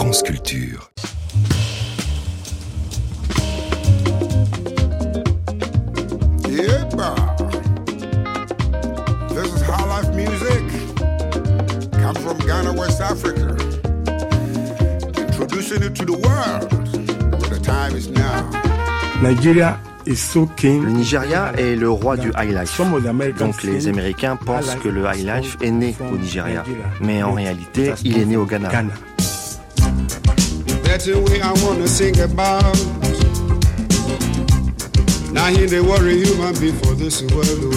France Culture. Yepa. This is High Life music. Comes from Ghana, West Africa. Introducing it to the world. The time is now. Nigeria. Le Nigeria est le roi du high life. Donc les Américains pensent que le high life est né au Nigeria. Mais en réalité, il est né au Ghana. That's the way I want to sing about. Now he the worry human before this world.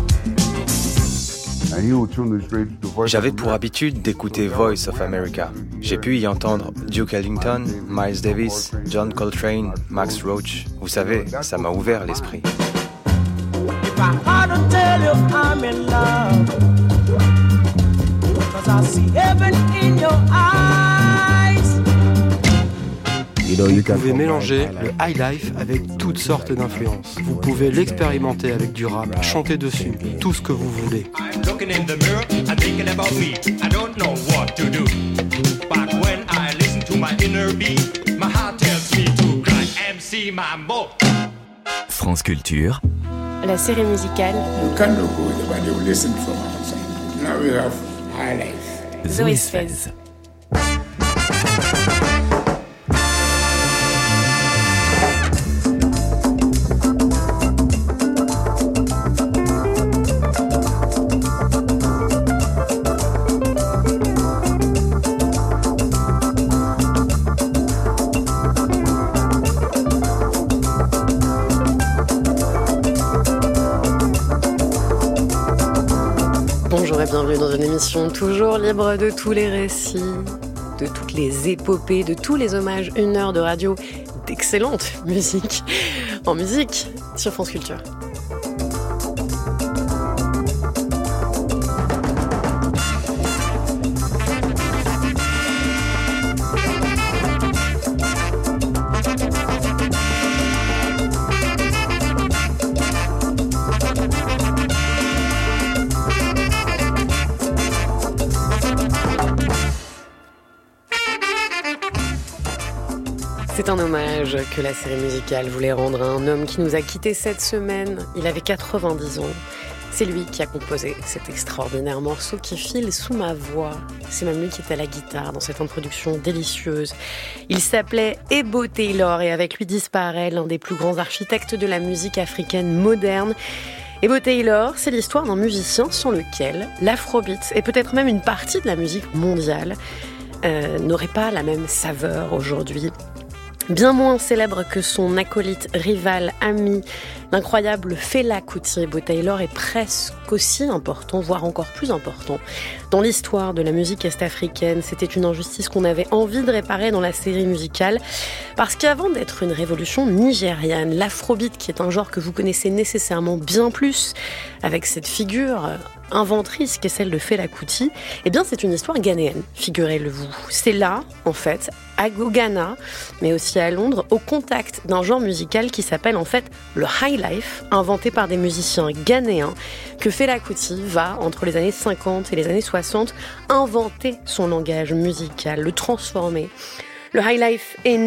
J'avais pour habitude d'écouter Voice of America. J'ai pu y entendre Duke Ellington, Miles Davis, John Coltrane, Max Roach. Vous savez, ça m'a ouvert l'esprit. If I had to tell you I'm in love, 'cause I see heaven in your eyes. Vous pouvez mélanger le high life avec toutes sortes d'influences. Vous pouvez l'expérimenter avec du rap, chanter dessus, tout ce que vous voulez. France Culture. La série musicale. Zoé Sfez. Bonjour et bienvenue dans une émission toujours libre de tous les récits, de toutes les épopées, de tous les hommages, 1 heure de radio, d'excellente musique en musique sur France Culture. C'est un hommage que la série musicale voulait rendre à un homme qui nous a quittés cette semaine. Il avait 90 ans. C'est lui qui a composé cet extraordinaire morceau qui file sous ma voix. C'est même lui qui est à la guitare dans cette introduction délicieuse. Il s'appelait Ebo Taylor et avec lui disparaît l'un des plus grands architectes de la musique africaine moderne. Ebo Taylor, c'est l'histoire d'un musicien sans lequel l'afrobeat et peut-être même une partie de la musique mondiale n'aurait pas la même saveur aujourd'hui. Bien moins célèbre que son acolyte, rival, ami, l'incroyable Fela Kuti, Ebo Taylor est presque aussi important, voire encore plus important. Dans l'histoire de la musique est-africaine, c'était une injustice qu'on avait envie de réparer dans la série musicale, parce qu'avant d'être une révolution nigériane, l'afrobeat, qui est un genre que vous connaissez nécessairement bien plus, avec cette figure inventrice qui est celle de Fela Kuti, eh bien c'est une histoire ghanéenne, figurez-le-vous. C'est là, en fait, au Ghana, mais aussi à Londres, au contact d'un genre musical qui s'appelle en fait le high life, inventé par des musiciens ghanéens, que Fela Kuti va, entre les années 50 et les années 60, inventer son langage musical, le transformer. Le high life est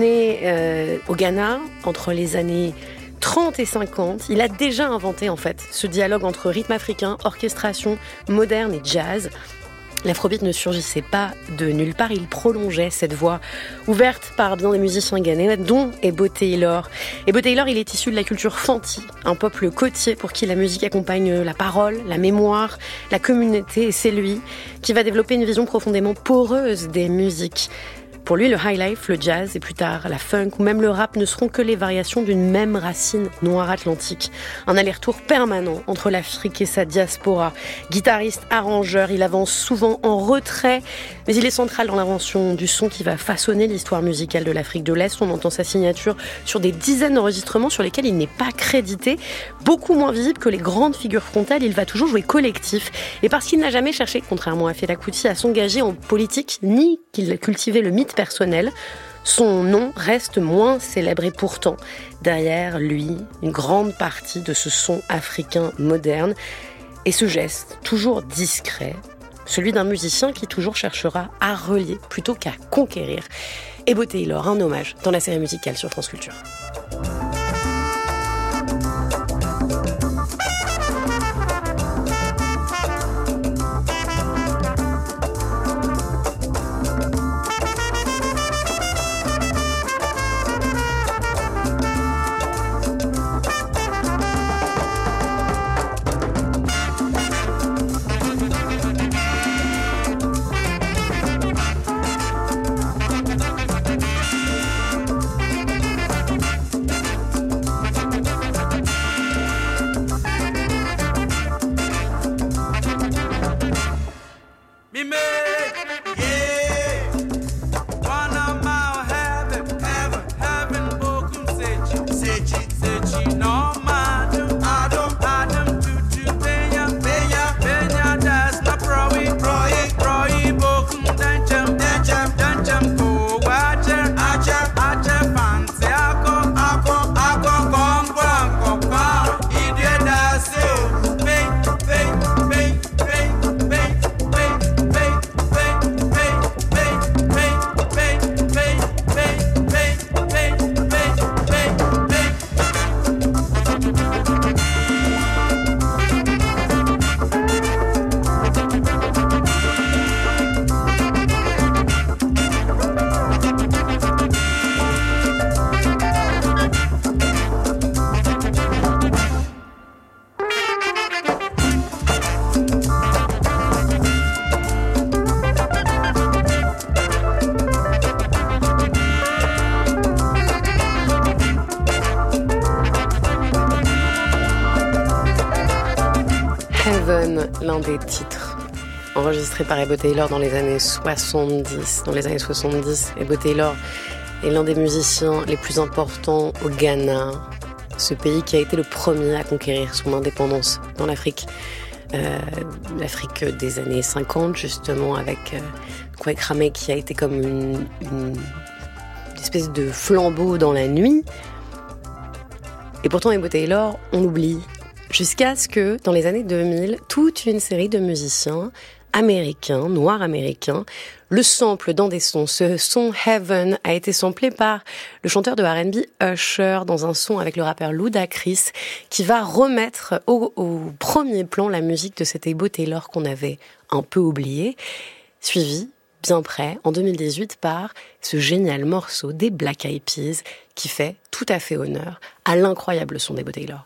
né au Ghana entre les années 30 et 50, il a déjà inventé en fait ce dialogue entre rythme africain, orchestration moderne et jazz. L'afrobeat ne surgissait pas de nulle part, il prolongeait cette voie ouverte par bien des musiciens ghanéens, dont Ebo Taylor. Ebo Taylor, il est issu de la culture fanti, un peuple côtier pour qui la musique accompagne la parole, la mémoire, la communauté, et c'est lui qui va développer une vision profondément poreuse des musiques. Pour lui, le high life, le jazz et plus tard la funk ou même le rap ne seront que les variations d'une même racine noire atlantique. Un aller-retour permanent entre l'Afrique et sa diaspora. Guitariste, arrangeur, il avance souvent en retrait, mais il est central dans l'invention du son qui va façonner l'histoire musicale de l'Afrique de l'Est. On entend sa signature sur des dizaines d'enregistrements sur lesquels il n'est pas crédité. Beaucoup moins visible que les grandes figures frontales, il va toujours jouer collectif. Et parce qu'il n'a jamais cherché, contrairement à Fela Kuti, à s'engager en politique, ni qu'il cultivait le mythe personnel, son nom reste moins célèbre et pourtant, derrière lui, une grande partie de ce son africain moderne et ce geste, toujours discret, celui d'un musicien qui toujours cherchera à relier plutôt qu'à conquérir. Ebo Taylor, un hommage dans la série musicale sur France Culture. L'un des titres enregistrés par Ebo Taylor dans les années 70. Dans les années 70, Ebo Taylor est l'un des musiciens les plus importants au Ghana, ce pays qui a été le premier à conquérir son indépendance dans l'Afrique. L'Afrique des années 50, justement, avec Kwame Nkrumah, qui a été comme une espèce de flambeau dans la nuit. Et pourtant, Ebo Taylor, on l'oublie. Jusqu'à ce que, dans les années 2000, toute une série de musiciens américains, noirs américains, le sample dans des sons. Ce son Heaven a été samplé par le chanteur de R&B Usher dans un son avec le rappeur Ludacris, qui va remettre au premier plan la musique de cet Ebo Taylor qu'on avait un peu oublié, suivi, bien près, en 2018, par ce génial morceau des Black Eyed Peas qui fait tout à fait honneur à l'incroyable son d'Ebo Taylor.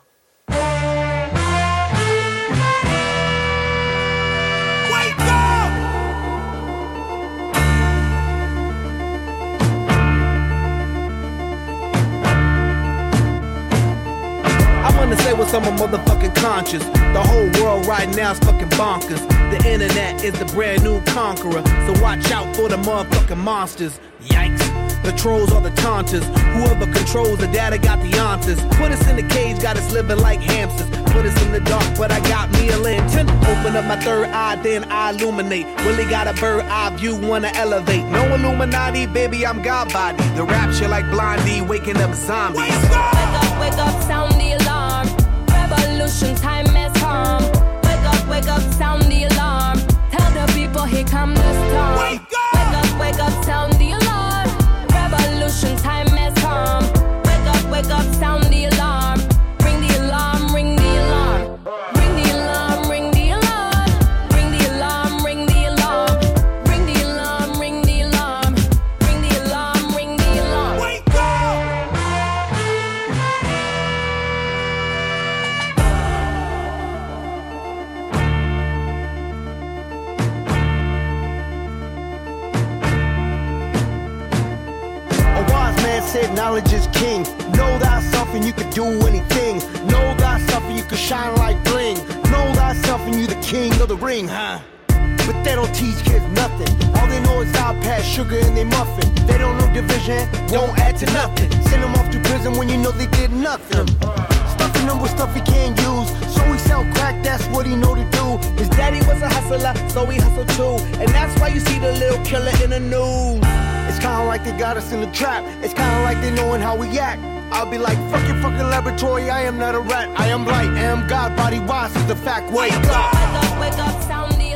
Say what's on my motherfucking conscience. The whole world right now is fucking bonkers. The internet is the brand new conqueror. So watch out for the motherfucking monsters. Yikes. The trolls are the taunters. Whoever controls the data got the answers. Put us in the cage, got us living like hamsters. Put us in the dark, but I got me a lantern. Open up my third eye, then I illuminate. Really got a bird eye view, wanna elevate. No Illuminati, baby, I'm God body. The rapture like Blondie, waking up zombies. Wake up, sound the alarm. Revolution time has come. Wake up, sound the alarm. Tell the people here come the storm. Wake up, sound the alarm. Revolution time has come. Wake up, sound the alarm. Ring the alarm, ring the alarm. Ring the alarm, ring the alarm. Ring the alarm, ring the alarm. Ring the alarm, ring the alarm. Ring the alarm, ring the alarm. Wake up! Said knowledge is king. Know thyself and you can do anything. Know thyself and you can shine like bling. Know thyself and you the king of the ring, huh? But they don't teach kids nothing. All they know is iPad, sugar in their muffin. They don't know division, won't add to nothing. Send them off to prison when you know they did nothing. Stuffing them with stuff he can't use. So he sell crack, that's what he know to do. His daddy was a hustler, so he hustled too. And that's why you see the little killer in the news. It's kinda like they got us in the trap. It's kinda like they knowing how we act. I'll be like, fuck your fucking laboratory, I am not a rat. I am light, I am God, body wise is the fact. Wake up! Wake up, sound the alarm.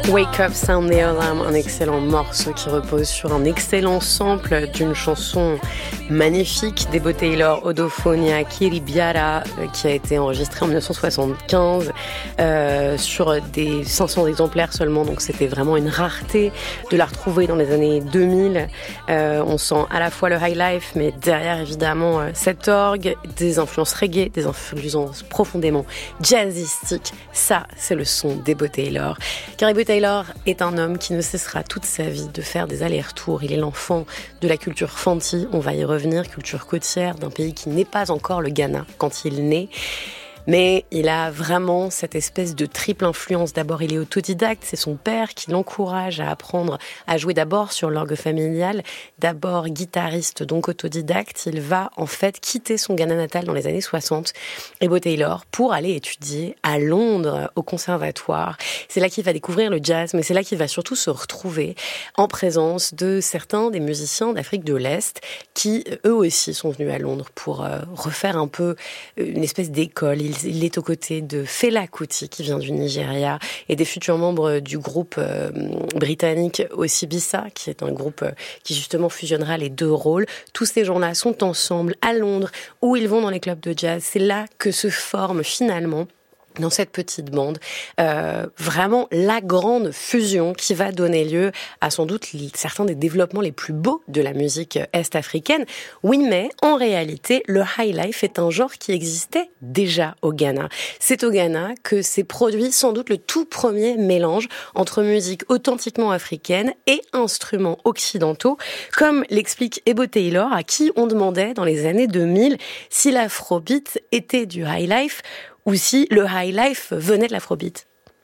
Wake Up Sound the Alarm, un excellent morceau qui repose sur un excellent sample d'une chanson magnifique d'Ebo Taylor, Odophonia Kiribiara, qui a été enregistrée en 1975 sur des 500 exemplaires seulement, donc c'était vraiment une rareté de la retrouver dans les années 2000. On sent à la fois le high life, mais derrière évidemment cet orgue, des influences reggae, des influences profondément jazzistiques. Ça, c'est le son d'Ebo Taylor. Car Ebo Taylor est un homme qui ne cessera toute sa vie de faire des allers-retours. Il est l'enfant de la culture fanti, on va y revenir, culture côtière d'un pays qui n'est pas encore le Ghana quand il naît. Mais il a vraiment cette espèce de triple influence. D'abord, il est autodidacte, c'est son père qui l'encourage à apprendre à jouer d'abord sur l'orgue familial. D'abord guitariste, donc autodidacte, il va en fait quitter son Ghana natal dans les années 60, Ebo Taylor, pour aller étudier à Londres, au conservatoire. C'est là qu'il va découvrir le jazz, mais c'est là qu'il va surtout se retrouver en présence de certains des musiciens d'Afrique de l'Est qui, eux aussi, sont venus à Londres pour refaire un peu une espèce d'école. Il est aux côtés de Fela Kuti, qui vient du Nigeria, et des futurs membres du groupe britannique Osibisa, qui est un groupe qui justement fusionnera les deux rôles. Tous ces gens-là sont ensemble à Londres, où ils vont dans les clubs de jazz. C'est là que se forme finalement, dans cette petite bande, vraiment la grande fusion qui va donner lieu à sans doute certains des développements les plus beaux de la musique est-africaine. Oui, mais en réalité, le high life est un genre qui existait déjà au Ghana. C'est au Ghana que s'est produit sans doute le tout premier mélange entre musique authentiquement africaine et instruments occidentaux, comme l'explique Ebo Taylor, à qui on demandait dans les années 2000 si l'afrobeat était du high life ou si le high life venait de l'afrobeat.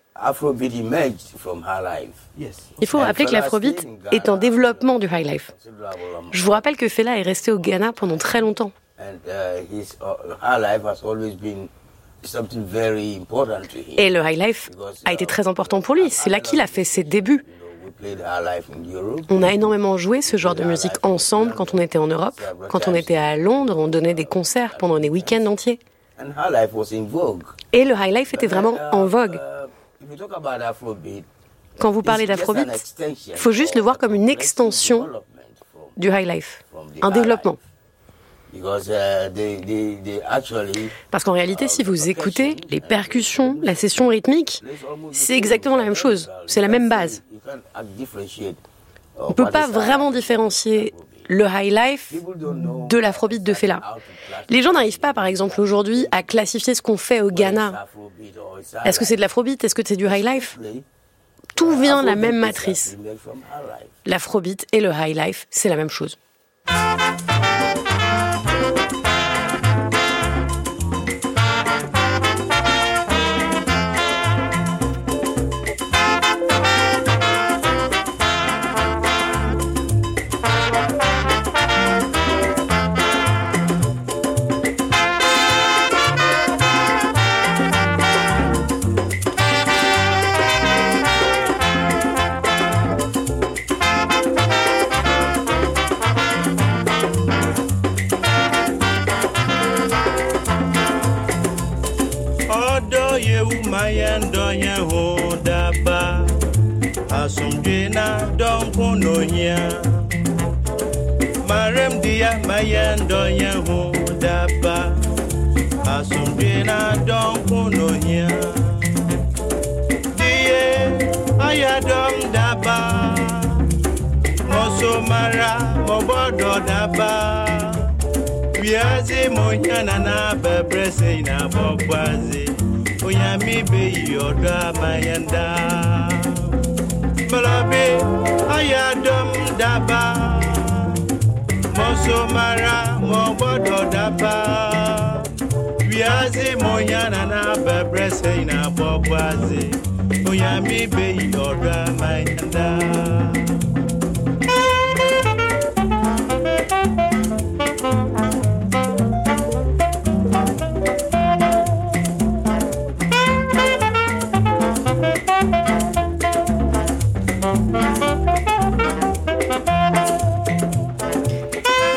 Il faut rappeler que l'afrobeat est un développement du high life. Je vous rappelle que Fela est resté au Ghana pendant très longtemps. Et le high life a été très important pour lui. C'est là qu'il a fait ses débuts. On a énormément joué ce genre de musique ensemble quand on était en Europe. Quand on était à Londres, on donnait des concerts pendant des week-ends entiers. Et le high life était vraiment en vogue. Quand vous parlez d'afrobeat, il faut juste le voir comme une extension du high life, un développement. Parce qu'en réalité, si vous écoutez les percussions, la session rythmique, c'est exactement la même chose, c'est la même base. On ne peut pas vraiment différencier le high life de l'afrobeat de Fela. Les gens n'arrivent pas, par exemple, aujourd'hui, à classifier ce qu'on fait au Ghana. Est-ce que c'est de l'afrobeat? Est-ce que c'est du high life? Tout vient de la même matrice. L'afrobeat et le high life, c'est la même chose. Marem dia mayendo yehu daba asumdina don kunonya die ayadom daba moso mara mobodo daba biazi monyana na bebrese na bogwazi oyami be yoda mayenda Malabi ayadom daba Moso mara mobodo daba Biazi monyana na bebrese ina bobwazi Oyami be yoda mayanda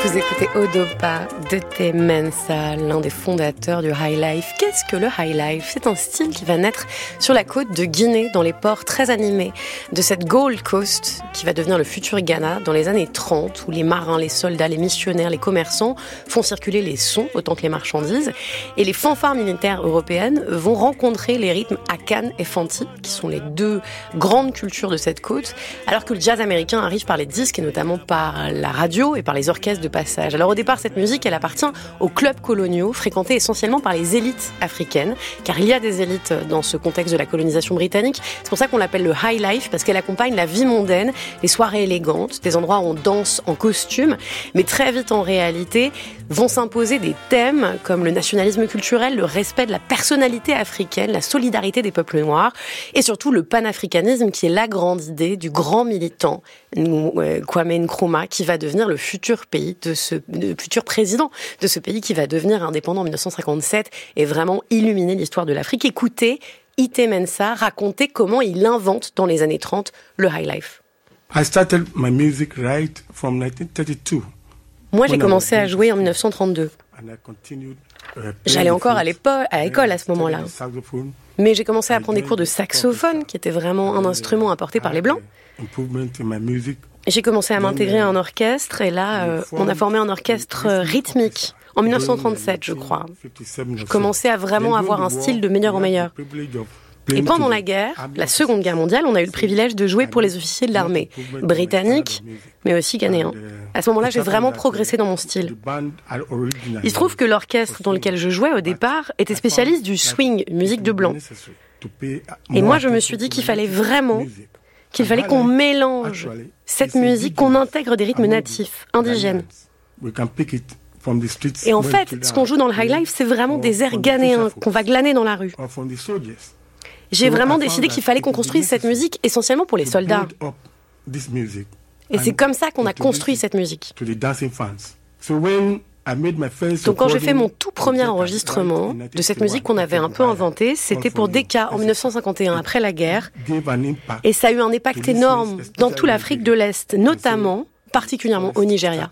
Vous écoutez Odopa de Ite Mensah, l'un des fondateurs du High Life. Qu'est-ce que le High Life ? C'est un style qui va naître sur la côte de Guinée, dans les ports très animés de cette Gold Coast qui va devenir le futur Ghana dans les années 30, où les marins, les soldats, les missionnaires, les commerçants font circuler les sons autant que les marchandises. Et les fanfares militaires européennes vont rencontrer les rythmes Akan et Fanti, qui sont les deux grandes cultures de cette côte, alors que le jazz américain arrive par les disques et notamment par la radio et par les orchestres de passage. Alors au départ, cette musique, elle appartient aux clubs coloniaux, fréquentés essentiellement par les élites africaines, car il y a des élites dans ce contexte de la colonisation britannique. C'est pour ça qu'on l'appelle le High Life, parce qu'elle accompagne la vie mondaine, les soirées élégantes, des endroits où on danse en costume, mais très vite en réalité vont s'imposer des thèmes comme le nationalisme culturel, le respect de la personnalité africaine, la solidarité des peuples noirs, et surtout le panafricanisme qui est la grande idée du grand militant Kwame Nkrumah, qui va devenir le futur futur président de ce pays qui va devenir indépendant en 1957 et vraiment illuminer l'histoire de l'Afrique. Écoutez Ite Mensah raconter comment il invente dans les années 30 le High Life. I started my music right from 1932. Moi, j'ai commencé à jouer en 1932. J'allais encore à l'école à ce moment-là. Mais j'ai commencé à prendre des cours de saxophone, qui était vraiment un instrument apporté par les Blancs. J'ai commencé à m'intégrer à un orchestre, et là, on a formé un orchestre rythmique, en 1937, je crois. Je commençais à vraiment avoir un style de meilleur en meilleur. Et pendant la guerre, la Seconde Guerre mondiale, on a eu le privilège de jouer pour les officiers de l'armée, britanniques, mais aussi ghanéens. À ce moment-là, j'ai vraiment progressé dans mon style. Il se trouve que l'orchestre dans lequel je jouais au départ était spécialiste du swing, musique de blanc. Et moi, je me suis dit qu'il fallait qu'on mélange cette musique, qu'on intègre des rythmes natifs, indigènes. Et en fait, ce qu'on joue dans le High Life, c'est vraiment des airs ghanéens qu'on va glaner dans la rue. J'ai vraiment décidé qu'il fallait qu'on construise cette musique essentiellement pour les soldats. Et c'est comme ça qu'on a construit cette musique. Donc quand j'ai fait mon tout premier enregistrement de cette musique qu'on avait un peu inventée, c'était pour Decca en 1951, après la guerre. Et ça a eu un impact énorme dans toute l'Afrique de l'Est, notamment, particulièrement au Nigeria.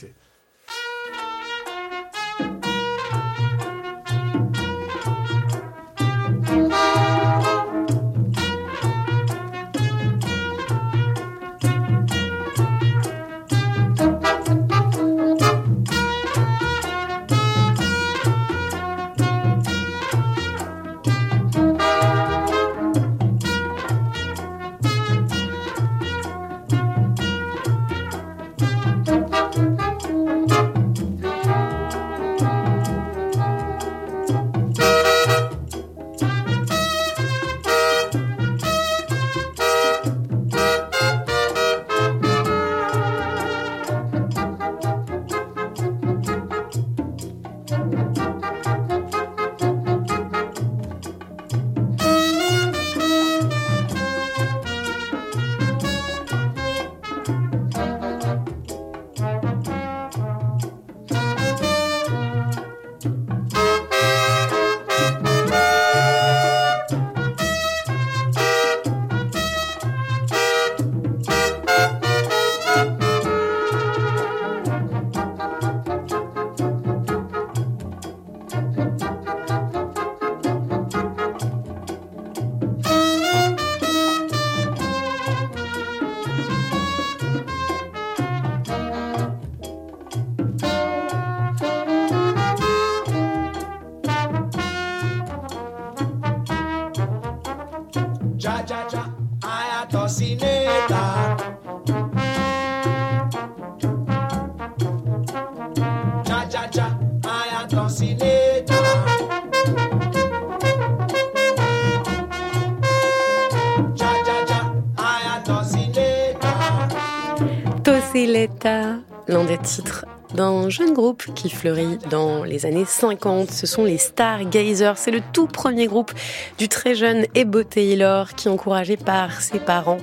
Tosileta, l'un des titres d'un jeune groupe qui fleurit dans les années 50. Ce sont les Stargazers. C'est le tout premier groupe du très jeune Ebo Taylor, qui est encouragé par ses parents,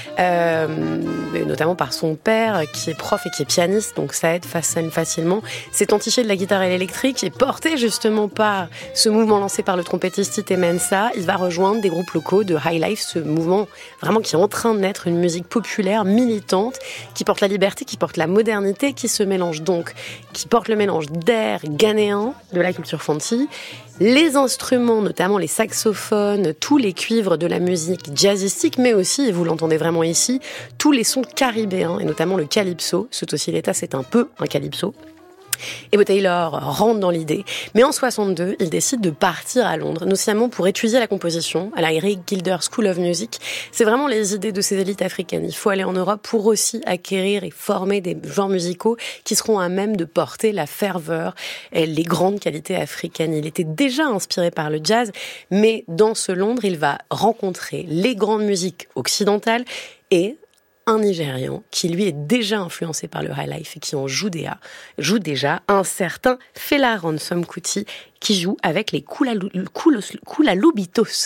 notamment par son père qui est prof et qui est pianiste, donc ça aide facilement. C'est entiché de la guitare électrique et porté justement par ce mouvement lancé par le trompettiste Ite Mensah. Il va rejoindre des groupes locaux de High Life, ce mouvement vraiment qui est en train de naître, une musique populaire, militante, qui porte la liberté, qui porte la modernité, qui se mélange donc donc qui porte le mélange d'air ghanéen, de la culture fanti, les instruments, notamment les saxophones, tous les cuivres de la musique jazzistique, mais aussi, et vous l'entendez vraiment ici, tous les sons caribéens, et notamment le calypso. Ce Tocileta, c'est un peu un calypso. Ebo Taylor rentre dans l'idée, mais en 62, il décide de partir à Londres, notamment pour étudier la composition à la Eric Gilder School of Music. C'est vraiment les idées de ces élites africaines. Il faut aller en Europe pour aussi acquérir et former des genres musicaux qui seront à même de porter la ferveur et les grandes qualités africaines. Il était déjà inspiré par le jazz, mais dans ce Londres, il va rencontrer les grandes musiques occidentales et un Nigérian qui lui est déjà influencé par le high life et qui en joue déjà, un certain Fela Ransome Kuti qui joue avec les Kula Lubitos.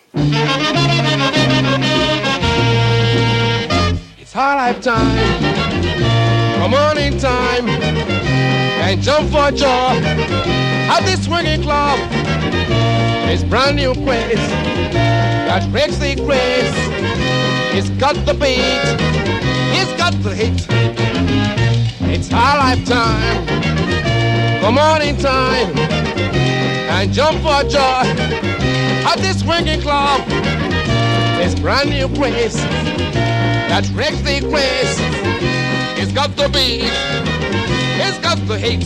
It's high life time, come on in time, and jump for joy at this swinging club. It's brand new craze that breaks the craze. It's got the beat, it's got the hit. It's our lifetime, come on in time, and jump for joy at this swinging club. It's brand new craze that wrecks the craze. It's got the beat, it's got the hit.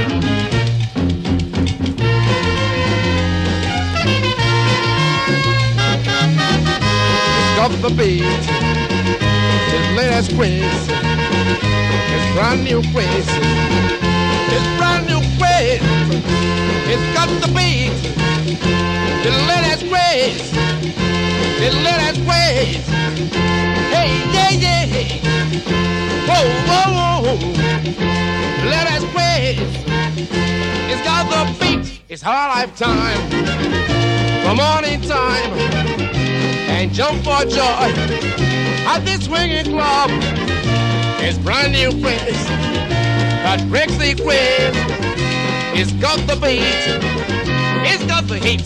Got the beat, his latest craze, his brand new craze, his brand new craze. It's got the beat, his latest craze, his latest craze. Hey, yeah, yeah, whoa, whoa, whoa, latest craze. It's got the beat, it's our lifetime, come on in time. And jump for joy at this swinging club. It's brand new craze that breaks the craze. It's got the beat, it's got the heat.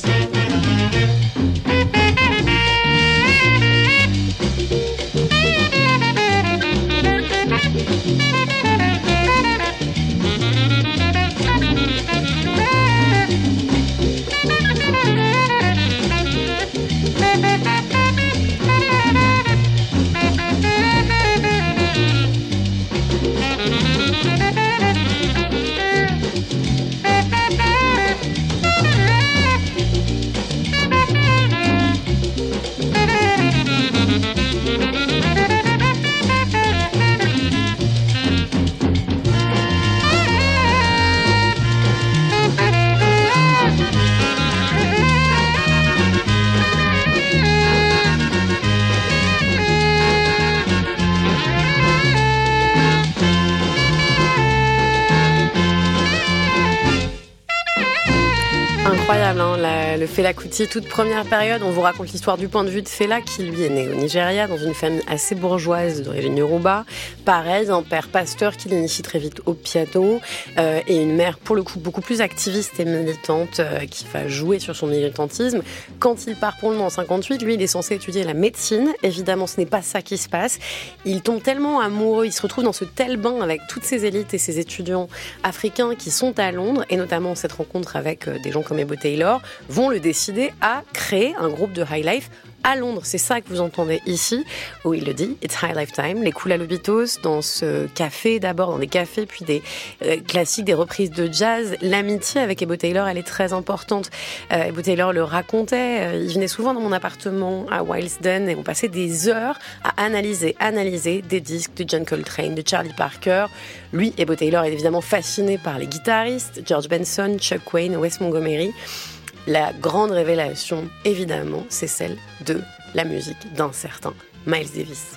Incroyable, hein, le Fela Kuti, toute première période. On vous raconte l'histoire du point de vue de Fela, qui lui est né au Nigeria, dans une famille assez bourgeoise d'origine yoruba. Pareil, un père pasteur qui l'initie très vite au piano, et une mère, pour le coup, beaucoup plus activiste et militante, qui va jouer sur son militantisme. Quand il part pour le monde en 58, lui, il est censé étudier la médecine. Évidemment, ce n'est pas ça qui se passe. Il tombe tellement amoureux, il se retrouve dans ce tel bain avec toutes ces élites et ces étudiants africains qui sont à Londres, et notamment cette rencontre avec des gens comme Ebo Taylor, vont le décider à créer un groupe de high life à Londres. C'est ça que vous entendez ici, où il le dit, It's High Lifetime, les Kula Lubitos, dans ce café, d'abord dans des cafés, puis des classiques, des reprises de jazz. L'amitié avec Ebo Taylor, elle est très importante. Ebo Taylor le racontait, il venait souvent dans mon appartement à Willesden, et on passait des heures à analyser des disques de John Coltrane, de Charlie Parker. Lui, Ebo Taylor, est évidemment fasciné par les guitaristes, George Benson, Chuck Wayne, Wes Montgomery. La grande révélation, évidemment, c'est celle de la musique d'un certain Miles Davis.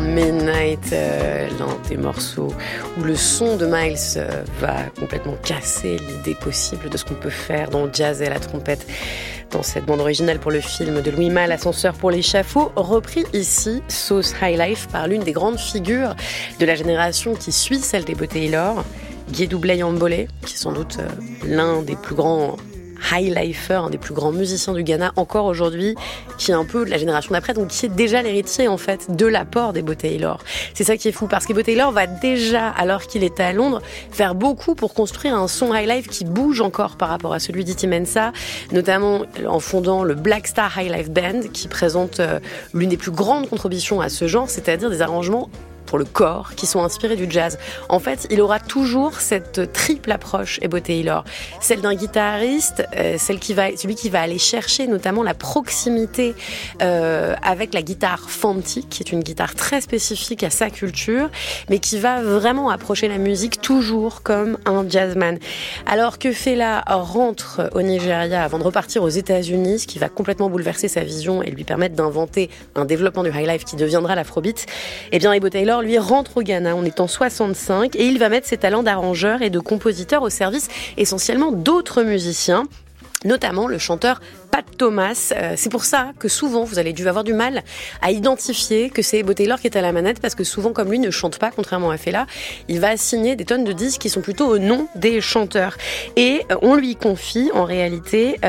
Midnight, l'un des morceaux où le son de Miles va complètement casser l'idée possible de ce qu'on peut faire dans le jazz et à la trompette. Dans cette bande originale pour le film de Louis Malle, Ascenseur pour l'échafaud, repris ici, Sauce High Life, par l'une des grandes figures de la génération qui suit celle des Bo Taylor, Guédou Blay-Ambolé, qui est sans doute l'un des plus grands high-lifers, un des plus grands musiciens du Ghana encore aujourd'hui, qui est un peu de la génération d'après, donc qui est déjà l'héritier en fait de l'apport des Bo Taylor. C'est ça qui est fou, parce que Bo Taylor va déjà, alors qu'il était à Londres, faire beaucoup pour construire un son high-life qui bouge encore par rapport à celui d'Iti Mensah, notamment en fondant le Black Star High Life Band, qui présente l'une des plus grandes contributions à ce genre, c'est-à-dire des arrangements pour le corps, qui sont inspirés du jazz. En fait, il aura toujours cette triple approche, Bo Taylor. Celle d'un guitariste, celui qui va aller chercher notamment la proximité avec la guitare Fanti, qui est une guitare très spécifique à sa culture, mais qui va vraiment approcher la musique toujours comme un jazzman. Alors que Fela rentre au Nigeria avant de repartir aux États-Unis, ce qui va complètement bouleverser sa vision et lui permettre d'inventer un développement du high life qui deviendra l'afrobeat, eh bien Bo Taylor lui rentre au Ghana en étant 65 et il va mettre ses talents d'arrangeur et de compositeur au service essentiellement d'autres musiciens, notamment le chanteur Pat Thomas. C'est pour ça que souvent vous allez dû avoir du mal à identifier que c'est Bo Taylor qui est à la manette, parce que souvent, comme lui ne chante pas, contrairement à Fela, il va signer des tonnes de disques qui sont plutôt au nom des chanteurs. Et on lui confie en réalité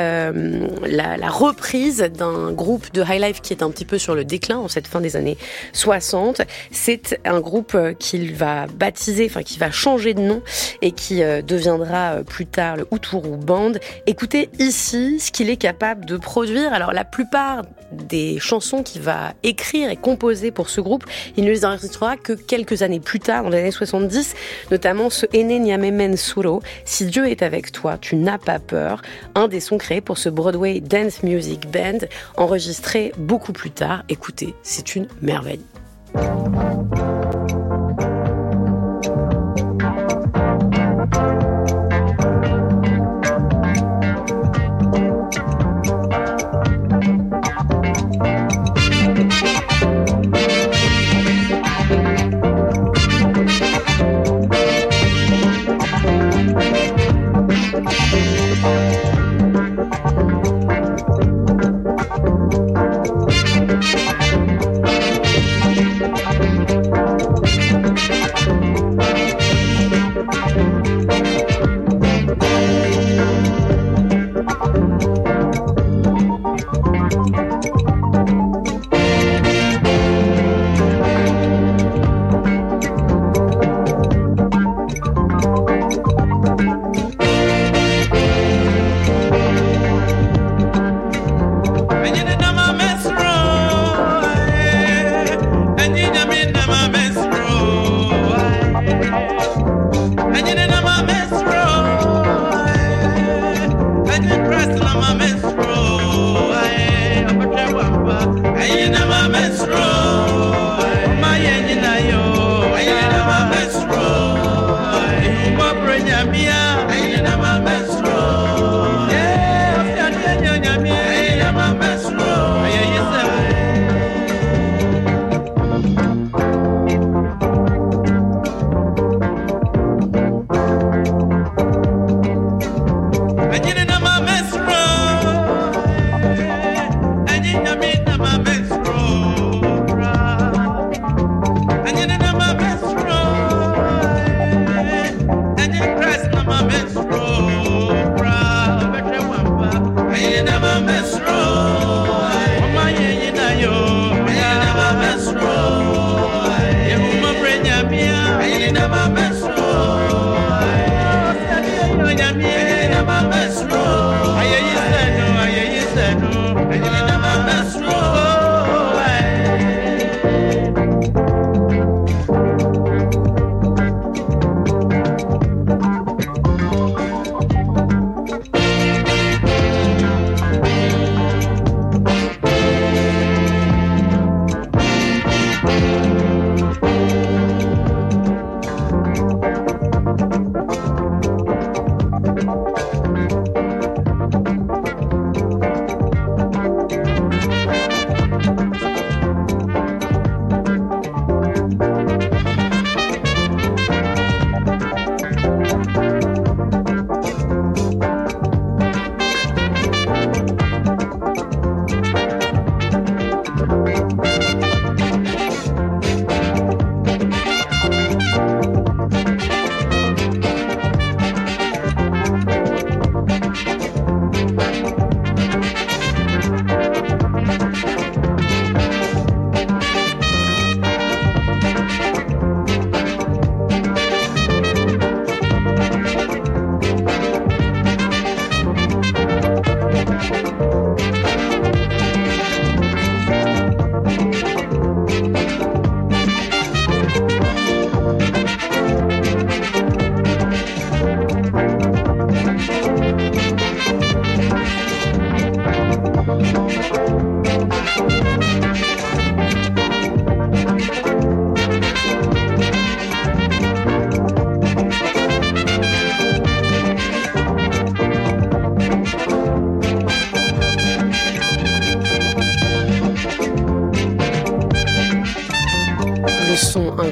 la reprise d'un groupe de high life qui est un petit peu sur le déclin en cette fin des années 60. C'est un groupe qu'il va baptiser, enfin qui va changer de nom et qui deviendra plus tard le Uturu Band. Écoutez ici ce qu'il est capable de produire. Alors la plupart des chansons qu'il va écrire et composer pour ce groupe, il ne les enregistrera que quelques années plus tard, dans les années 70, notamment ce Ene Nyame Mensuro, Si Dieu est avec toi, tu n'as pas peur, un des sons créés pour ce Broadway Dance Music Band, enregistré beaucoup plus tard. Écoutez, c'est une merveille.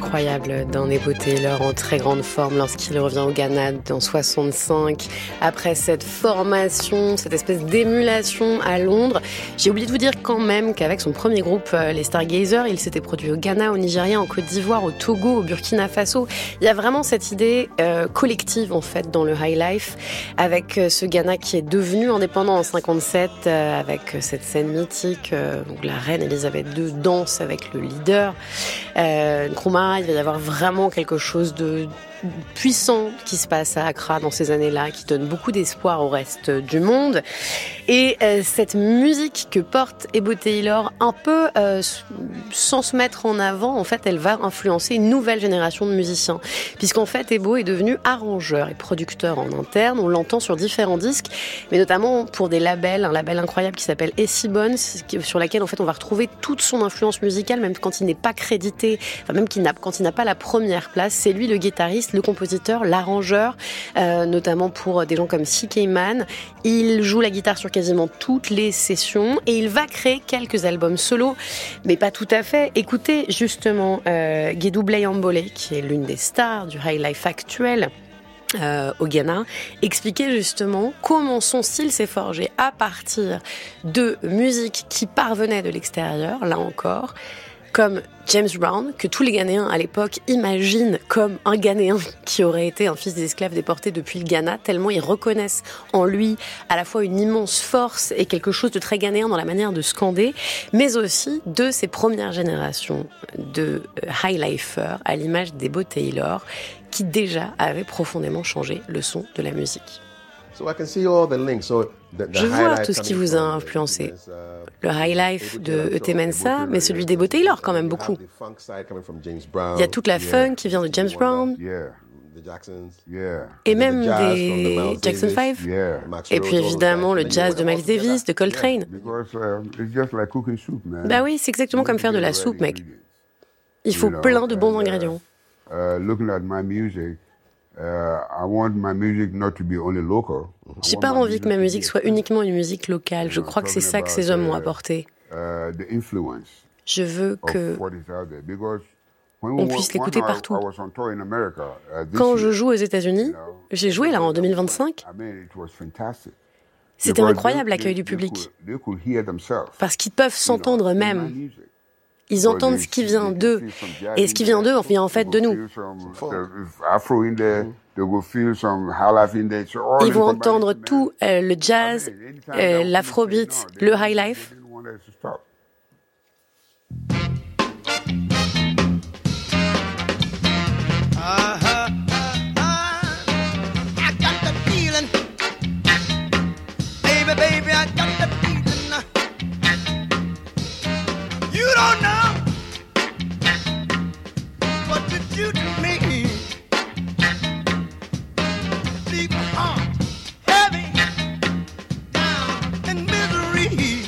incroyable d'un Ebo Taylor en très grande forme lorsqu'il revient au Ghana en 65. Après cette formation, cette espèce d'émulation à Londres, j'ai oublié de vous dire quand même qu'avec son premier groupe, les Stargazers, il s'était produit au Ghana, au Nigeria, en Côte d'Ivoire, au Togo, au Burkina Faso. Il y a vraiment cette idée collective en fait dans le high life, avec ce Ghana qui est devenu indépendant en 57, avec cette scène mythique où la reine Elisabeth II danse avec le leader Nkrumah. Il va y avoir vraiment quelque chose de puissant qui se passe à Accra dans ces années-là, qui donne beaucoup d'espoir au reste du monde. Et cette musique que porte Ebo Taylor, un peu sans se mettre en avant, en fait, elle va influencer une nouvelle génération de musiciens. Puisqu'en fait, Ebo est devenu arrangeur et producteur en interne. On l'entend sur différents disques, mais notamment pour des labels, un label incroyable qui s'appelle Essie Bones, sur laquelle en fait on va retrouver toute son influence musicale, même quand il n'est pas crédité, enfin même quand il n'a pas la première place. C'est lui le guitariste, le compositeur, l'arrangeur, notamment pour des gens comme C.K. Mann. Il joue la guitare sur quasiment toutes les sessions et il va créer quelques albums solo, mais pas tout à fait. Écoutez justement Guédou Blay-Ambole, qui est l'une des stars du high life actuel au Ghana, expliquer justement comment son style s'est forgé à partir de musique qui parvenait de l'extérieur, là encore, comme James Brown, que tous les Ghanéens à l'époque imaginent comme un Ghanéen qui aurait été un fils d'esclaves déporté depuis le Ghana, tellement ils reconnaissent en lui à la fois une immense force et quelque chose de très ghanéen dans la manière de scander, mais aussi de ces premières générations de high-lifers à l'image d'Ebo Taylor, qui déjà avaient profondément changé le son de la musique. Je vois tout ce qui vous a influencé. Le high life de E.T. Mensah, mais celui d'Ebo Taylor quand même beaucoup. Il y a toute la funk qui vient de James Brown, et même des Jackson 5, et puis évidemment le jazz de Miles Davis, de Coltrane. Bah oui, c'est exactement comme faire de la soupe, mec. Il faut plein de bons ingrédients. J'ai pas envie que ma musique soit uniquement une musique locale. Je crois que c'est ça que ces hommes m'ont apporté. Je veux que on puisse l'écouter partout. Quand je joue aux États-Unis, j'ai joué là en 2025. C'était incroyable l'accueil du public, parce qu'ils peuvent s'entendre eux-mêmes. Ils entendent ce qui vient d'eux. Et ce qui vient d'eux vient en fait de nous. Ils vont entendre tout, le jazz, l'afrobeat, le high life. Don't know what did you do to me? Deep heart, heavy, down in misery.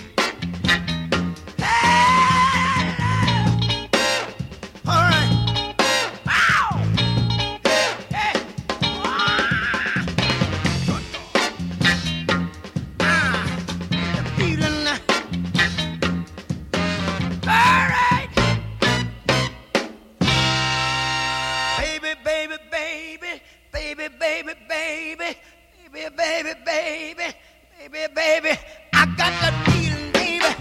Hey, all right. Ow! Hey, hey. The feeling. Baby, I got that feeling, baby.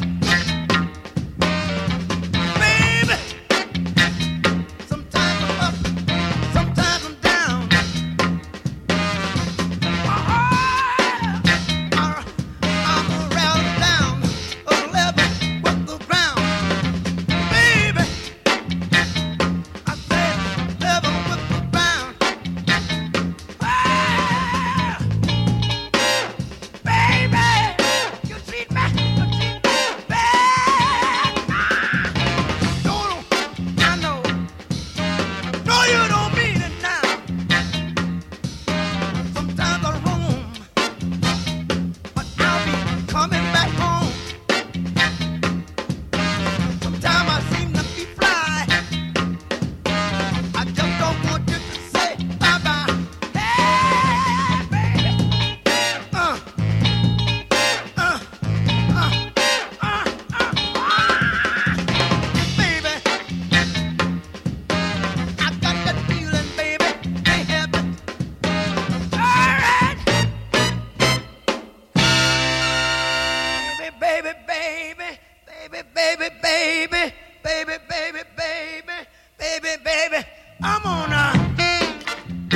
Baby, sometimes I'm up, sometimes I'm down. I'm around down, a level with the ground. Baby, I said level with the ground. Baby.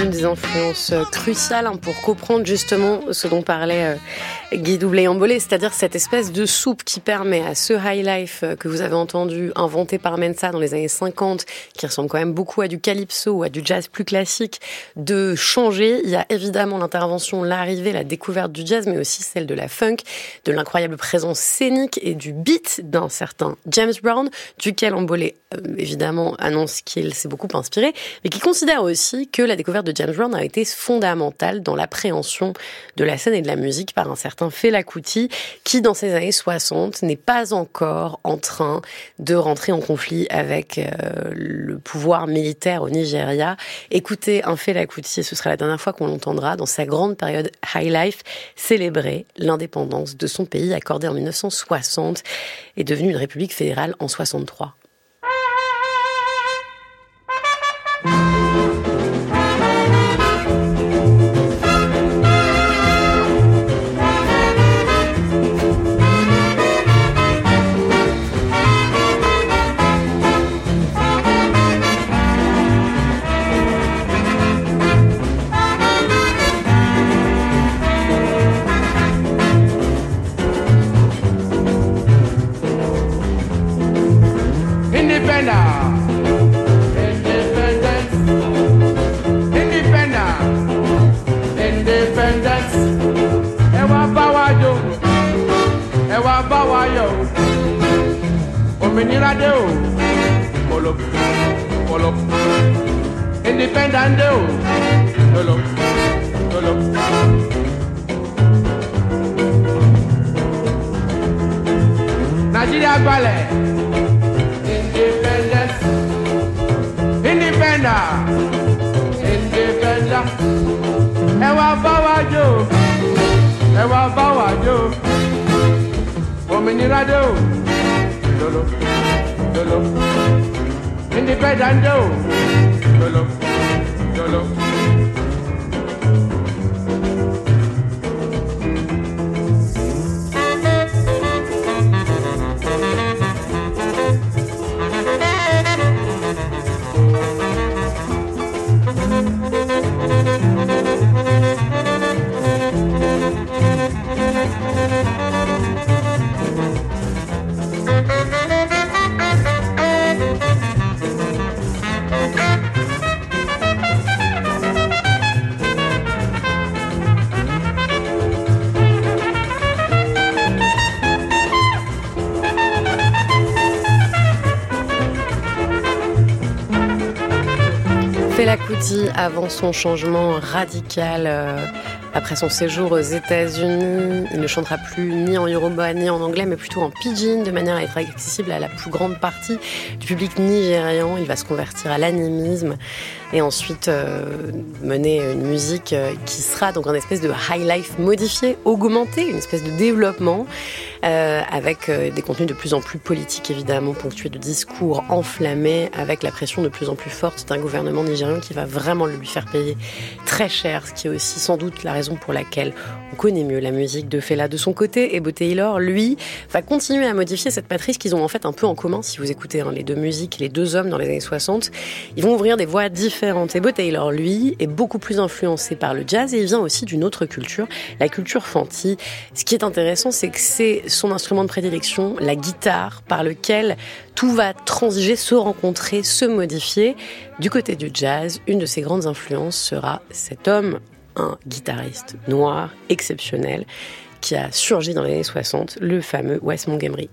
l'une des influences cruciales pour comprendre justement ce dont parlait Guy Doublé-Ambolé, c'est-à-dire cette espèce de soupe qui permet à ce high life que vous avez entendu, inventé par Mensa dans les années 50, qui ressemble quand même beaucoup à du calypso ou à du jazz plus classique, de changer. Il y a évidemment l'intervention, l'arrivée, la découverte du jazz, mais aussi celle de la funk, de l'incroyable présence scénique et du beat d'un certain James Brown, duquel Ambolé évidemment annonce qu'il s'est beaucoup inspiré, mais qui considère aussi que la découverte de James Brown a été fondamentale dans l'appréhension de la scène et de la musique par un certain Fela Kuti, qui dans ces années 60 n'est pas encore en train de rentrer en conflit avec le pouvoir militaire au Nigeria. Écoutez un Fela Kuti, et ce sera la dernière fois qu'on l'entendra dans sa grande période high life, célébrer l'indépendance de son pays accordée en 1960 et devenue une république fédérale en 63. Òmìnira dé o, polo, polo. Independent dé o, polo, polo. Nigeria gbalẹ̀, independence, independent, independent. Ẹ wá bá wa jó, ẹ wá bá wa jó. Òmìnira dé o. Lolo, lolo, independent, lolo, lolo. Fela Kuti, avant son changement radical, après son séjour aux États-Unis, il ne chantera plus ni en yoruba ni en anglais, mais plutôt en pidgin, de manière à être accessible à la plus grande partie du public nigérian. Il va se convertir à l'animisme et ensuite mener une musique qui sera donc une espèce de high life modifié, augmenté, une espèce de développement avec des contenus de plus en plus politiques, évidemment, ponctués de discours enflammés, avec la pression de plus en plus forte d'un gouvernement nigérian qui va vraiment lui faire payer très cher, ce qui est aussi sans doute la raison pour laquelle on connaît mieux la musique de Fela. De son côté, Ebo Taylor, lui, va continuer à modifier cette matrice qu'ils ont en fait un peu en commun, si vous écoutez les deux musiques, les deux hommes dans les années 60, ils vont ouvrir des voies différentes. Ebo Taylor, lui, est beaucoup plus influencé par le jazz et il vient aussi d'une autre culture, la culture fanti. Ce qui est intéressant, c'est que c'est son instrument de prédilection, la guitare, par lequel tout va transiger, se rencontrer, se modifier. Du côté du jazz, une de ses grandes influences sera cet homme, un guitariste noir exceptionnel qui a surgi dans les années 60, le fameux Wes Montgomery.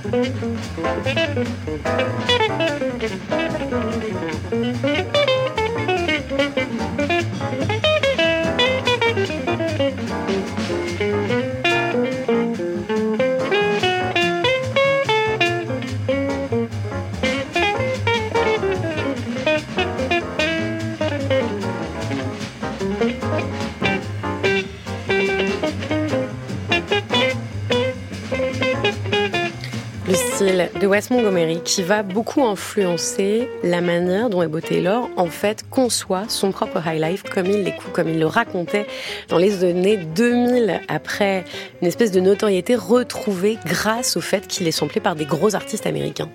De Wes Montgomery qui va beaucoup influencer la manière dont Ebo Taylor en fait conçoit son propre high life comme il le racontait dans les années 2000 après une espèce de notoriété retrouvée grâce au fait qu'il est samplé par des gros artistes américains.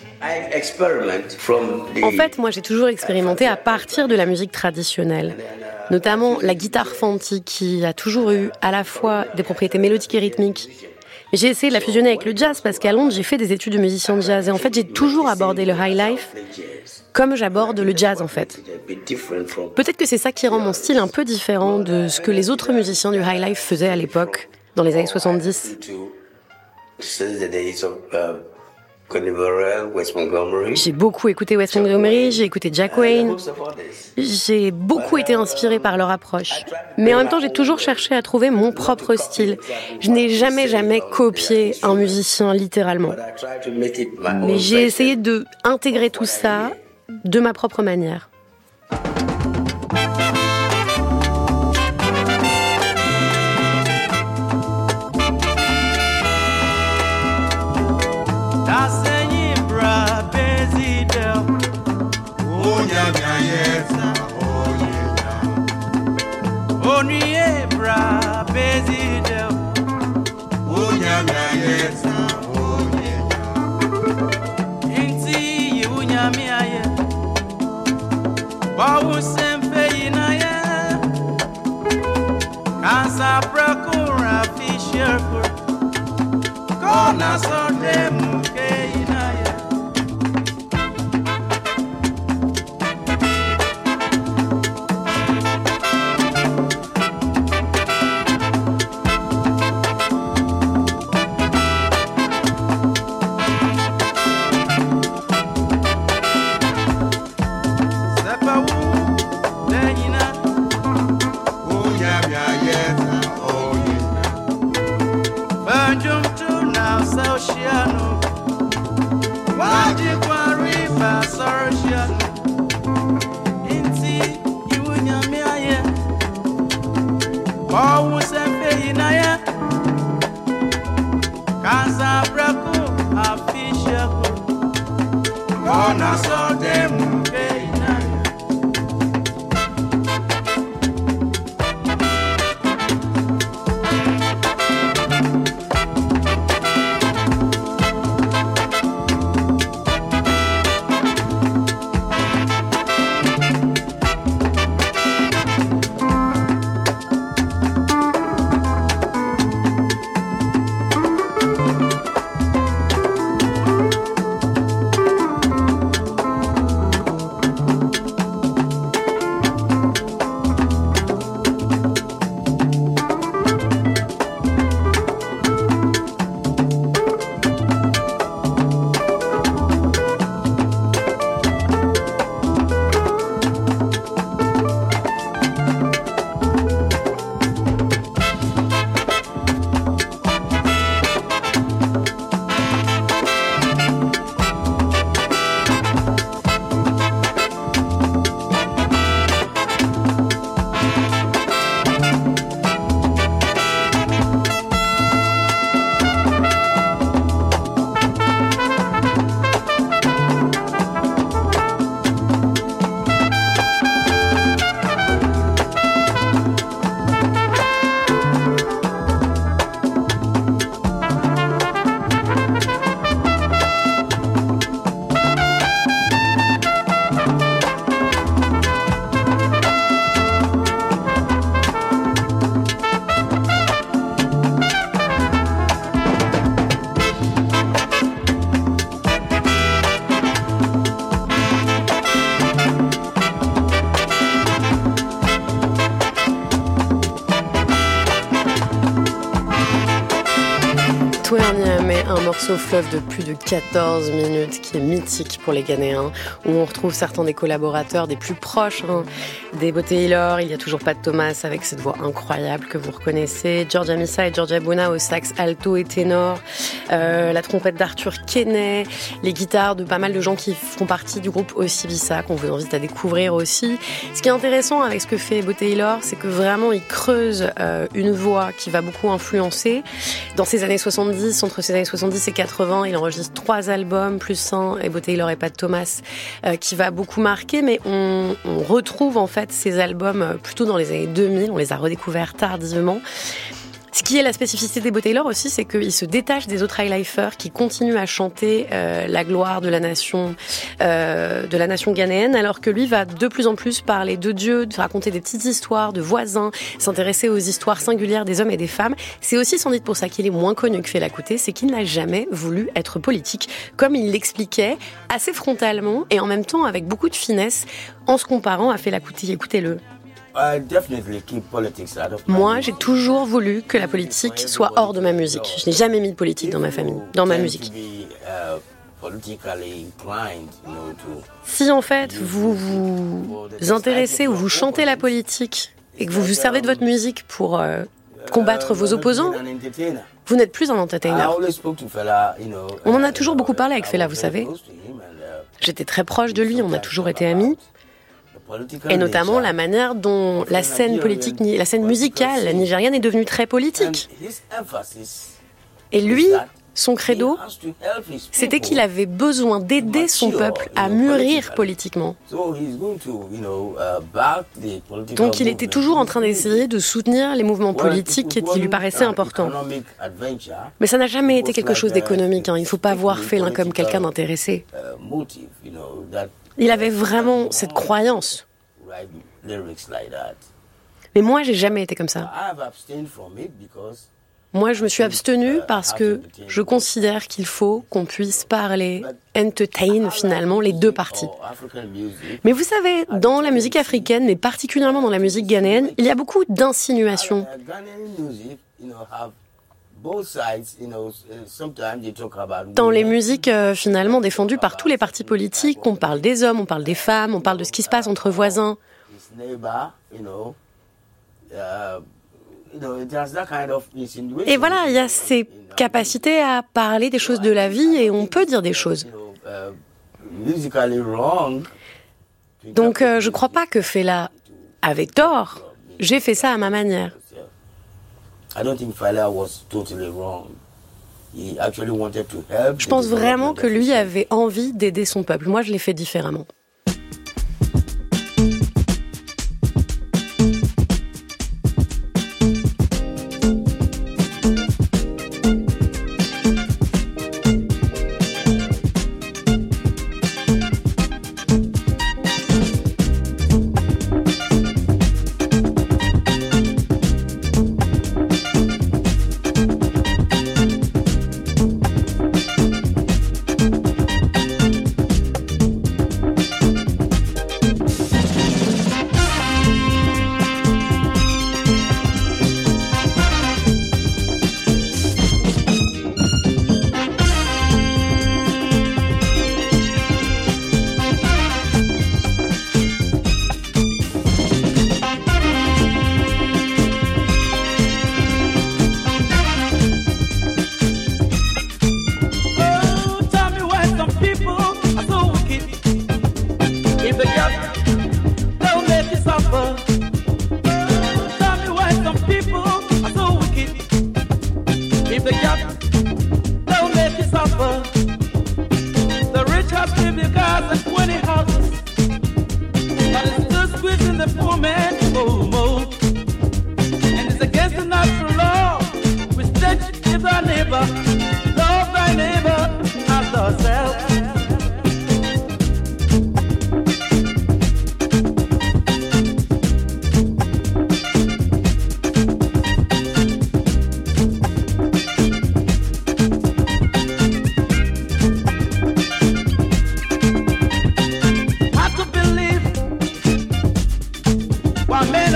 En fait, moi j'ai toujours expérimenté à partir de la musique traditionnelle, notamment la guitare Fanti qui a toujours eu à la fois des propriétés mélodiques et rythmiques. J'ai essayé de la fusionner avec le jazz parce qu'à Londres, j'ai fait des études de musicien de jazz. Et en fait, j'ai toujours abordé le high life comme j'aborde le jazz, en fait. Peut-être que c'est ça qui rend mon style un peu différent de ce que les autres musiciens du high life faisaient à l'époque, dans les années 70. J'ai beaucoup écouté Wes Montgomery, j'ai écouté Jack Wayne. J'ai beaucoup été inspirée par leur approche. Mais en même temps, j'ai toujours cherché à trouver mon propre style. Je n'ai jamais copié un musicien littéralement. Mais j'ai essayé de intégrer tout ça de ma propre manière. morceau fleuve de plus de 14 minutes qui est mythique pour les Ghanéens, où on retrouve certains des collaborateurs des plus proches des Bo Taylor. Il y a toujours Pat Thomas avec cette voix incroyable que vous reconnaissez, George Amissa et George Abuna au sax alto et ténor, la trompette d'Arthur Kenney, les guitares de pas mal de gens qui font partie du groupe Osibisa, qu'on vous invite à découvrir aussi. Ce qui est intéressant avec ce que fait Bo Taylor, c'est que vraiment il creuse une voix qui va beaucoup influencer. Dans ces années 70, entre ces années 70 et 80, il enregistre 3 albums, plus un, et Bo Taylor et Pat Thomas, qui va beaucoup marquer, mais on retrouve en fait ces albums plutôt dans les années 2000, on les a redécouverts tardivement. Ce qui est la spécificité des Bo Taylor aussi, c'est qu'il se détache des autres highlifers qui continuent à chanter la gloire de la nation ghanéenne, alors que lui va de plus en plus parler de Dieu, de raconter des petites histoires de voisins, s'intéresser aux histoires singulières des hommes et des femmes. C'est aussi sans doute pour ça qu'il est moins connu que Fela Kuti, c'est qu'il n'a jamais voulu être politique, comme il l'expliquait assez frontalement et en même temps avec beaucoup de finesse en se comparant à Fela Kuti. Écoutez-le. Moi, j'ai toujours voulu que la politique soit hors de ma musique. Je n'ai jamais mis de politique dans ma famille, dans ma musique. Si en fait vous vous intéressez ou vous chantez la politique et que vous vous servez de votre musique pour combattre vos opposants, vous n'êtes plus un entertainer. On en a toujours beaucoup parlé avec Fela, vous savez. J'étais très proche de lui, on a toujours été amis. Et notamment la manière dont la scène politique, la scène musicale nigériane est devenue très politique. Et lui, son credo, c'était qu'il avait besoin d'aider son peuple à mûrir politiquement. Donc il était toujours en train d'essayer de soutenir les mouvements politiques qui lui paraissaient importants. Mais ça n'a jamais été quelque chose d'économique, hein. Il ne faut pas voir Fela comme quelqu'un d'intéressé. Il avait vraiment cette croyance. Mais moi, j'ai jamais été comme ça. Moi, je me suis abstenue parce que je considère qu'il faut qu'on puisse parler, entertain finalement les deux parties. Mais vous savez, dans la musique africaine, mais particulièrement dans la musique ghanéenne, il y a beaucoup d'insinuations. Dans les musiques finalement défendues par tous les partis politiques, on parle des hommes, on parle des femmes, on parle de ce qui se passe entre voisins. Et voilà, il y a ces capacités à parler des choses de la vie et on peut dire des choses. Donc je crois pas que Fela avait tort. J'ai fait ça à ma manière. Je pense vraiment que lui avait envie d'aider son peuple. Moi, je l'ai fait différemment.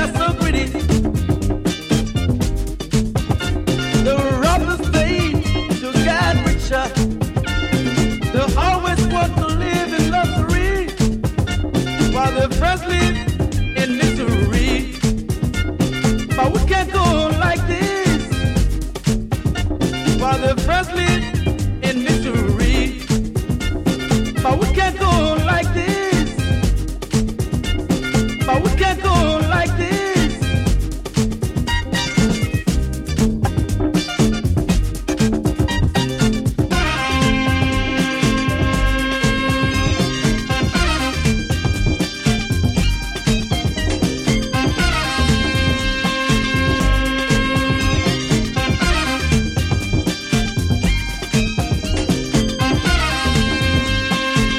The roughest day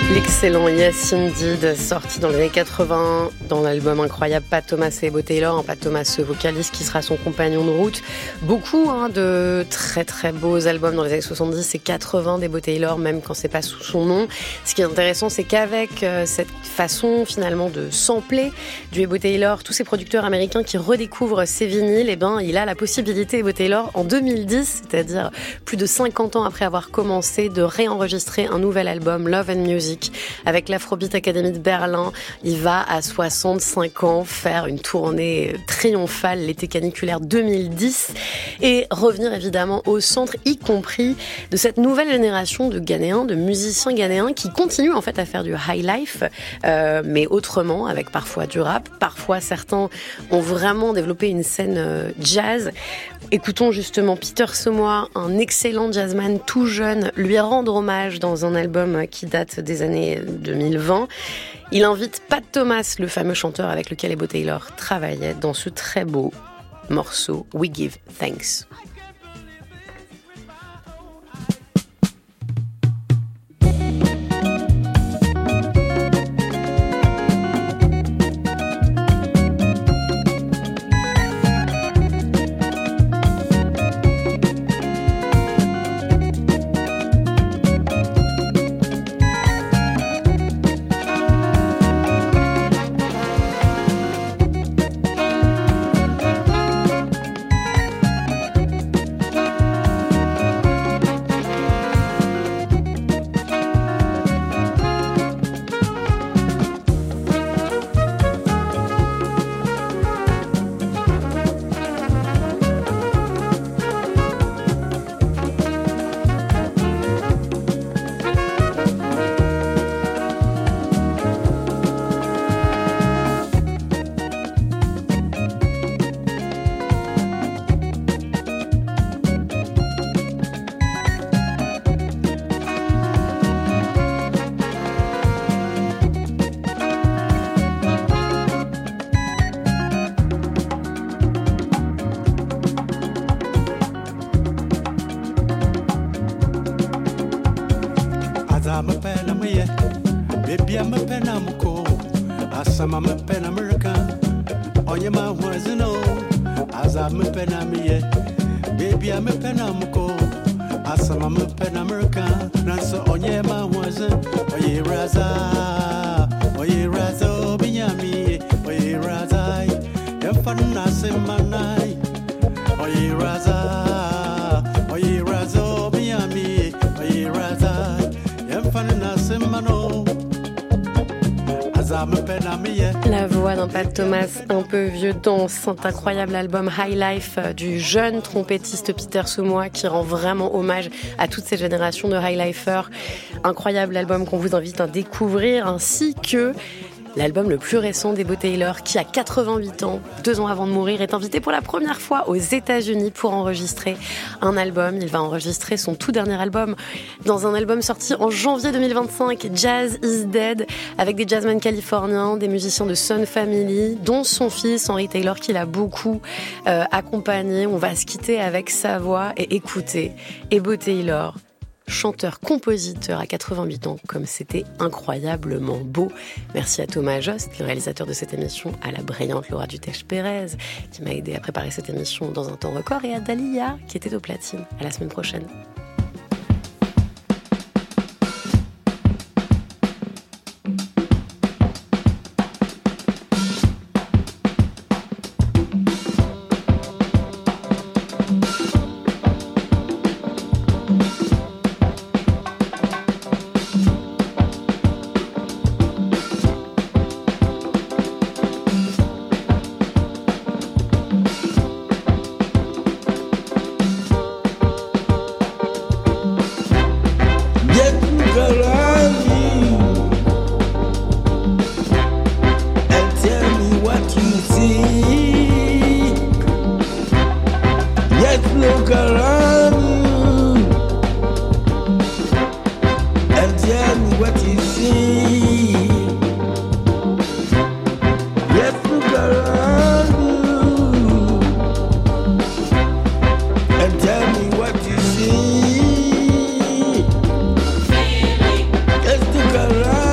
L'excellent Yes Indeed, sorti dans les années 80 dans l'album incroyable Pat Thomas et Ebo Taylor. Pat Thomas, vocaliste qui sera son compagnon de route. Beaucoup de très très beaux albums dans les années 70 et 80 d'Ebo Taylor, même quand c'est pas sous son nom. Ce qui est intéressant, c'est qu'avec cette façon finalement de sampler du Ebo Taylor, tous ces producteurs américains qui redécouvrent ces vinyles, il a la possibilité, Ebo Taylor, en 2010, c'est-à-dire plus de 50 ans après avoir commencé, de réenregistrer un nouvel album, Love and Music, avec l'Afrobeat Academy de Berlin. Il va à 65 ans faire une tournée triomphale l'été caniculaire 2010 et revenir évidemment au centre, y compris de cette nouvelle génération de Ghanéens, de musiciens ghanéens qui continuent en fait à faire du high life, mais autrement, avec parfois du rap. Parfois certains ont vraiment développé une scène jazz. Écoutons justement Peter Somoa, un excellent jazzman tout jeune, lui rendre hommage dans un album qui date des années 2020. Il invite Pat Thomas, le fameux chanteur avec lequel Ebo Taylor travaillait, dans ce très beau morceau We Give Thanks. Asama me pen American, onye ma wazino. Aza me pen amiye, baby I'm a pen amuko. Asama me pen American, nanso onye ma wazin. Oye raza, binyami, oye raza. Yemfan nasemanai, oye raza, binyami, oye raza. Yemfan nasemano. La voix d'un Pat Thomas un peu vieux dans cet incroyable album High Life du jeune trompettiste Peter Somoa qui rend vraiment hommage à toute cette génération de high lifers. Incroyable album qu'on vous invite à découvrir, ainsi que l'album le plus récent d'Ebo Taylor, qui a 88 ans, 2 ans avant de mourir, est invité pour la première fois aux États-Unis pour enregistrer un album. Il va enregistrer son tout dernier album dans un album sorti en janvier 2025, Jazz is Dead, avec des jazzmen californiens, des musiciens de Sun Family, dont son fils Henry Taylor, qui l'a beaucoup accompagné. On va se quitter avec sa voix et écouter Ebo Taylor, chanteur-compositeur à 88 ans, comme c'était incroyablement beau. Merci à Thomas Jost, le réalisateur de cette émission, à la brillante Laura Dutèche-Pérez, qui m'a aidé à préparer cette émission dans un temps record, et à Dalia, qui était au platine. À la semaine prochaine. Let's look around.